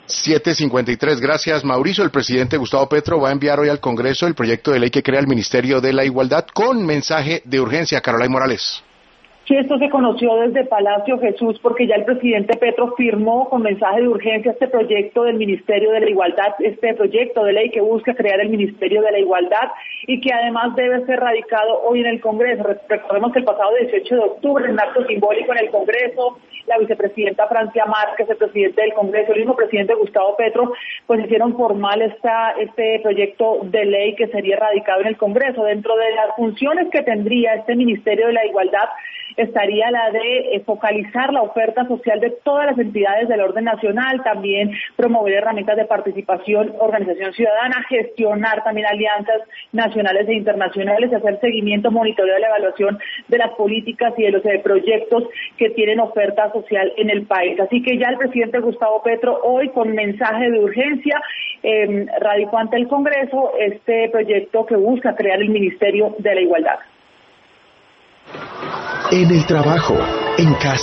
7:53. Gracias, Mauricio. El presidente Gustavo Petro va a enviar hoy al Congreso el proyecto de ley que crea el Ministerio de la Igualdad con mensaje de urgencia. Carolina Morales. Sí, esto se conoció desde Palacio Jesús porque ya el presidente Petro firmó con mensaje de urgencia este proyecto del Ministerio de la Igualdad, este proyecto de ley que busca crear el Ministerio de la Igualdad y que además debe ser radicado hoy en el Congreso. Recordemos que el pasado 18 de octubre, en un acto simbólico en el Congreso, la vicepresidenta Francia Márquez, el presidente del Congreso, el mismo presidente Gustavo Petro, pues hicieron formal este proyecto de ley que sería radicado en el Congreso. Dentro de las funciones que tendría este Ministerio de la Igualdad estaría la de focalizar la oferta social de todas las entidades del orden nacional, también promover herramientas de participación, organización ciudadana, gestionar también alianzas nacionales e internacionales, hacer seguimiento, monitoreo de la evaluación de las políticas y de los proyectos que tienen oferta social en el país. Así que ya el presidente Gustavo Petro hoy con mensaje de urgencia radicó ante el Congreso este proyecto que busca crear el Ministerio de la Igualdad. En el trabajo, en casa.